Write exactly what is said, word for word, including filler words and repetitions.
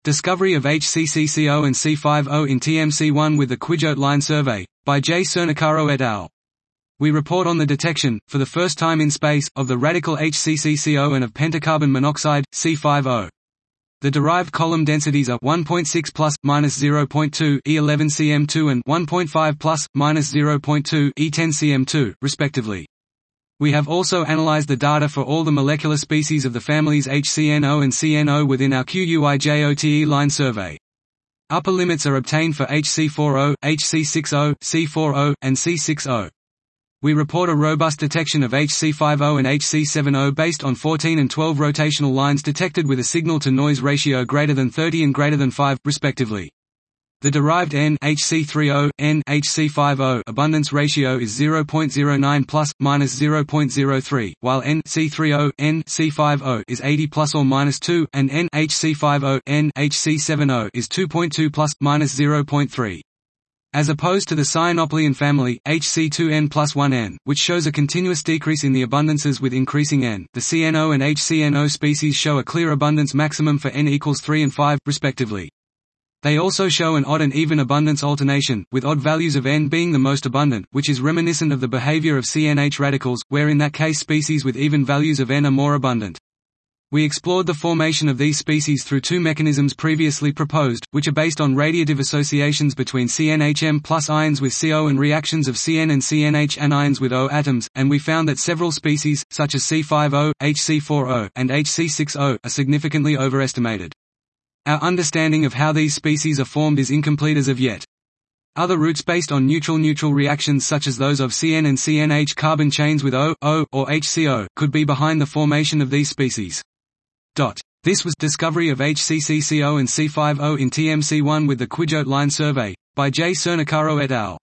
Discovery of H C C C zero and C fifty in T M C one with the Quijot line survey, by J. Cernacaro et al. We report on the detection, for the first time in space, of the radical H C C C zero and of pentacarbon monoxide, C fifty. The derived column densities are one point six plus, minus zero point two E eleven C M two and one point five plus, minus zero point two E ten C M two, respectively. We have also analyzed the data for all the molecular species of the families H C N zero and C N zero within our Q U I J O T E line survey. Upper limits are obtained for H C forty, H C sixty, C forty, and C sixty. We report a robust detection of H C fifty and H C seventy based on fourteen and twelve rotational lines detected with a signal-to-noise ratio greater than thirty and greater than five, respectively. The derived N H C thirty, N H C fifty abundance ratio is zero point zero nine plus, minus zero point zero three, while N C thirty, N C fifty is eighty plus or minus two, and N H C fifty, N H C seventy is two point two plus, minus zero point three. As opposed to the Cyanoplean family, H C two N plus one N, which shows a continuous decrease in the abundances with increasing N, the C N zero and H C N zero species show a clear abundance maximum for N equals three and five, respectively. They also show an odd and even abundance alternation, with odd values of N being the most abundant, which is reminiscent of the behavior of C N H radicals, where in that case species with even values of N are more abundant. We explored the formation of these species through two mechanisms previously proposed, which are based on radiative associations between C N H M plus ions with C O and reactions of C N and C N H anions with O atoms, and we found that several species, such as C fifty, H C forty, and H C sixty, are significantly overestimated. Our understanding of how these species are formed is incomplete as of yet. Other routes based on neutral-neutral reactions such as those of C N and C N H carbon chains with O, O, or H C O, could be behind the formation of these species. This was Discovery of H C C C zero and C fifty in T M C one with the Quijot line survey, by J. Cernacaro et al.